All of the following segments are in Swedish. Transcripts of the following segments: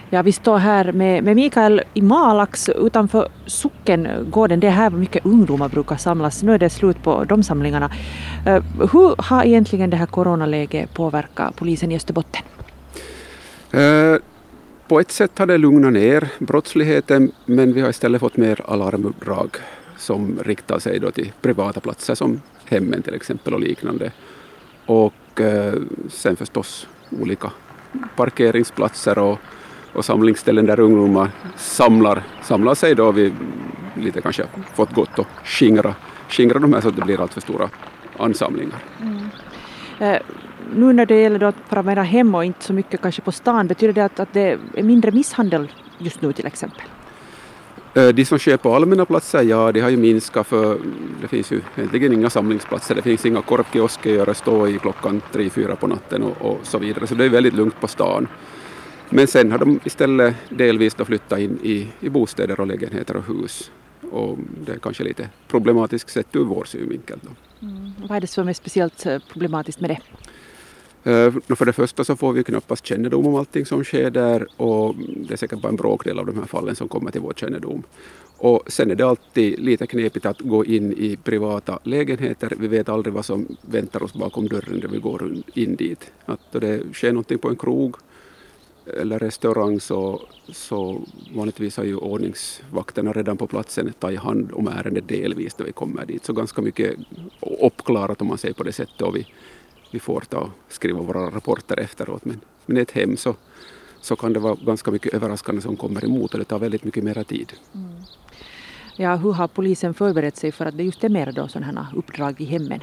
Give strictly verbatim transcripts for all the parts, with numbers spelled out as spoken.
Ja, vi står här med, med Mikael i Malax utanför sockengården. Det här var mycket ungdomar brukar samlas. Nu är det slut på de samlingarna. Uh, hur har egentligen det här coronaläget påverkat polisen i Österbotten? Uh, på ett sätt har det lugnat ner brottsligheten, men vi har istället fått mer alarmuppdrag som riktar sig då till privata platser som hemmen till exempel och liknande. Och uh, sen förstås olika parkeringsplatser och och samlingsställen där ungdomar samlar, samlar sig då vi lite kanske fått gått och skingra, skingra de här så att det blir allt för stora ansamlingar. Mm. Eh, nu när det gäller då att vara mera hemma och inte så mycket kanske på stan, betyder det att, att det är mindre misshandel just nu till exempel? Eh, de som sker på allmänna platser, ja det har ju minskat för det finns ju egentligen inga samlingsplatser, det finns inga korpkiosker att stå i klockan tre, fyra på natten och, och så vidare, så det är väldigt lugnt på stan. Men sen har de istället delvis då flyttat in i, i bostäder och lägenheter och hus. Och det är kanske lite problematiskt sett ur vår synvinkel. Då. Mm. Vad är det som är speciellt problematiskt med det? Uh, för det första så får vi knappast kännedom om allting som sker där. Och det är säkert bara en bråkdel av de här fallen som kommer till vår kännedom. Och sen är det alltid lite knepigt att gå in i privata lägenheter. Vi vet aldrig vad som väntar oss bakom dörren när vi går in dit. Att då det sker någonting på en krog eller restaurang så, så vanligtvis har ju ordningsvakterna redan på platsen tagit hand om ärendet delvis när vi kommer dit. Så ganska mycket uppklarat om man säger på det sättet och vi, vi får ta och skriva våra rapporter efteråt. Men, men i ett hem så, så kan det vara ganska mycket överraskande som kommer emot och det tar väldigt mycket mera tid. Mm. Ja, hur har polisen förberett sig för att det just är mer då sådana här uppdrag i hemmen?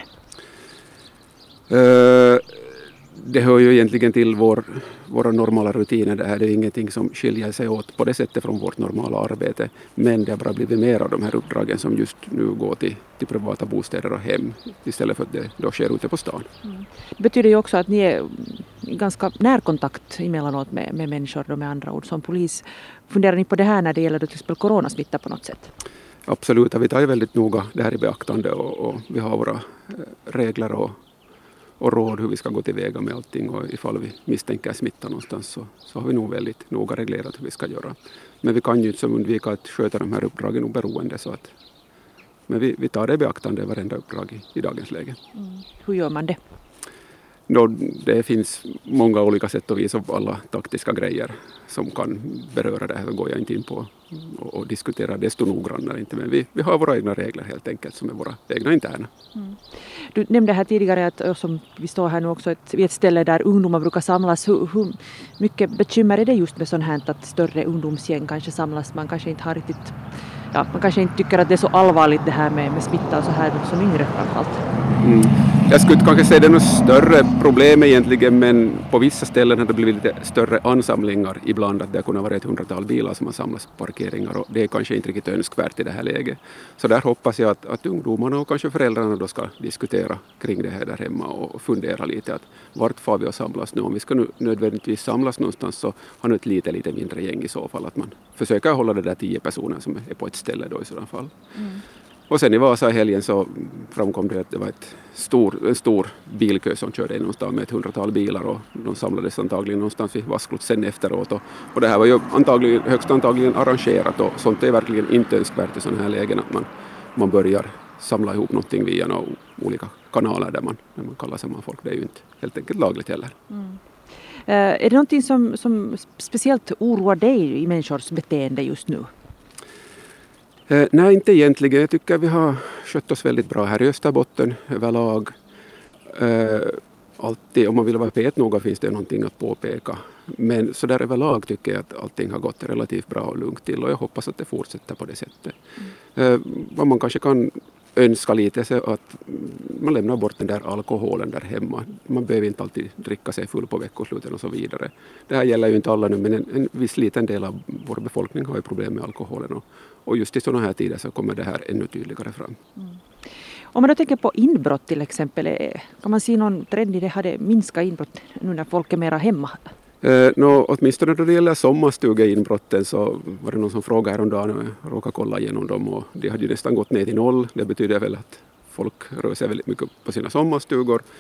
Uh, Det hör ju egentligen till vår, våra normala rutiner. Det här är ingenting som skiljer sig åt på det sättet från vårt normala arbete. Men det har bara blivit mer av de här uppdragen som just nu går till, till privata bostäder och hem istället för att det då sker ute på stan. Mm. Det betyder ju också att ni är ganska närkontakt emellanåt med, med människor då med andra ord som polis. Funderar ni på det här när det gäller till exempel coronasmitta på något sätt? Absolut, vi tar ju väldigt noga det här i beaktande och, och vi har våra regler och och råd hur vi ska gå tillväga med allting och ifall vi misstänker smitta någonstans så, så har vi nog väldigt noga reglerat hur vi ska göra. Men vi kan ju inte undvika att sköta de här uppdragen oberoende så att men vi, vi tar det i beaktande varenda uppdrag i, i dagens läge. Mm. Hur gör man det? Då, det finns många olika sätt och vis och alla taktiska grejer som kan beröra det här går jag inte in på och, och diskutera desto noggrannare inte men vi, vi har våra egna regler helt enkelt som är våra egna interna. Mm. Du nämnde här tidigare att som vi står här nu också ett, vid ett ställe där ungdomar brukar samlas. Hur, hur mycket bekymmer är det just med sånt här att större ungdomsgäng kanske samlas? Man kanske inte har riktigt, ja, man kanske inte tycker att det är så allvarligt det här med, med smitta och så här som yngre framförallt. Mm. Jag skulle kanske säga det är något större problem egentligen men på vissa ställen har det blivit lite större ansamlingar ibland att det kunde vara ett hundratal bilar som har samlats på parkeringar och det är kanske inte riktigt önskvärt i det här läget. Så där hoppas jag att, att ungdomarna och kanske föräldrarna då ska diskutera kring det här där hemma och fundera lite att vart får vi att samlas nu? Om vi ska nu nödvändigtvis samlas någonstans så har nu ett lite, lite mindre gäng i så fall att man försöker hålla det där tio personer som är på ett ställe då i sådana fall. Mm. Och sen i Vasa i helgen så framkom det att det var ett stor, en stor bilkö som körde in någonstans med ett hundratal bilar och de samlades antagligen någonstans vid Vasklotsen efteråt. Och, och det här var ju antagligen, högst antagligen arrangerat och sånt är verkligen inte önskvärt i sådana här lägen att man, man börjar samla ihop någonting via några olika kanaler där man, där man kallar samman folk. Det är ju inte helt enkelt lagligt heller. Mm. Uh, är det någonting som, som speciellt oroar dig i människors beteende just nu? Eh, nej, inte egentligen. Jag tycker vi har skött oss väldigt bra här i Österbotten överlag. Eh, alltid, om man vill vara pet noga finns det någonting att påpeka. Men så där överlag tycker jag att allting har gått relativt bra och lugnt till och jag hoppas att det fortsätter på det sättet. Mm. Eh, vad man kanske kan önska lite så att man lämnar bort den där alkoholen där hemma. Man behöver inte alltid dricka sig full på veckosluten och så vidare. Det här gäller ju inte alla nu men en, en viss liten del av vår befolkning har ju problem med alkoholen och, och just i sådana här tider så kommer det här ännu tydligare fram. Mm. Om man då tänker på inbrott till exempel, kan man se någon trend i det? Har det minskat inbrott nu när folk är mera hemma? Eh, no, åtminstone då det gäller sommarstugeinbrotten så var det någon som frågade häromdagen och jag råkade kolla igenom dem och det hade ju nästan gått ner till noll. Det betyder väl att folk rör sig väldigt mycket på sina sommarstugor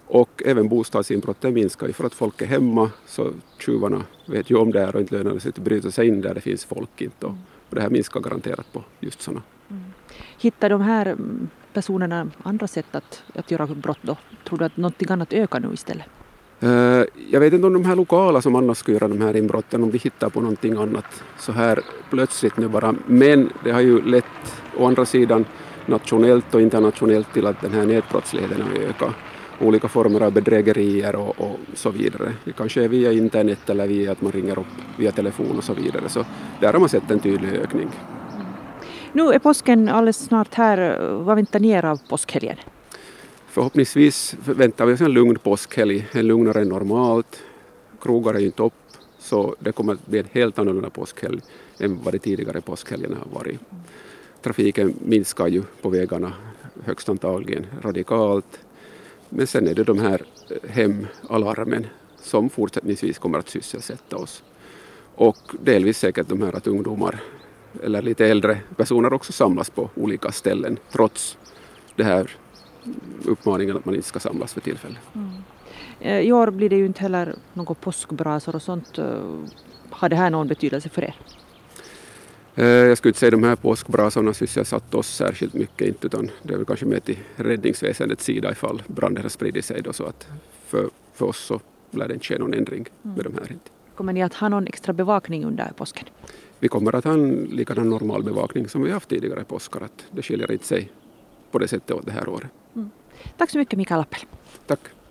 Och även bostadsinbrotten minskar ju för att folk är hemma, så tjuvarna vet ju om det här och inte lönar sig att bryta sig in där det finns folk inte. Och det här minskar garanterat på just sådana. Mm. Hittar de här personerna andra sätt att, att göra brott då? Tror du att någonting annat ökar nu istället? Uh, jag vet inte om de här lokala som annars ska göra de här inbrotten, om de hittar på någonting annat så här plötsligt nu bara. Men det har ju lett å andra sidan nationellt och internationellt till att den här nätbrottsligheten har ökat. Olika former av bedrägerier och, och så vidare. Det kanske är via internet eller via att man ringer upp via telefon och så vidare. Så där har man sett en tydlig ökning. Mm. Nu är påsken alldeles snart här. Vad väntar ni er av påskhelgen? Förhoppningsvis väntar vi oss en lugn påskhelg, en lugnare än normalt. Krogar är ju inte upp, så det kommer att bli en helt annorlunda påskhelg än vad det tidigare påskhelgerna har varit. Trafiken minskar ju på vägarna högst antagligen radikalt. Men sen är det de här hemalarmen som fortsättningsvis kommer att sysselsätta oss. Och delvis säkert de här att ungdomar eller lite äldre personer också samlas på olika ställen trots det här uppmaningen att man inte ska samlas för tillfället. Mm. I år blir det ju inte heller något påskbrasor och sånt. Har det här någon betydelse för er? Jag skulle inte säga att de här påskbrasorna sysselsatt oss särskilt mycket, inte, utan det är väl kanske med till räddningsväsendets sida ifall branden har spridit sig då, så att för, för oss så lär det inte ske någon ändring med de här. Inte. Kommer ni att ha någon extra bevakning under påsken? Vi kommer att ha en likadan normal bevakning som vi har haft tidigare påskar, att det skiljer inte sig på det sättet åt det här året. Mm. Tack så mycket Mikael Appel. Tack.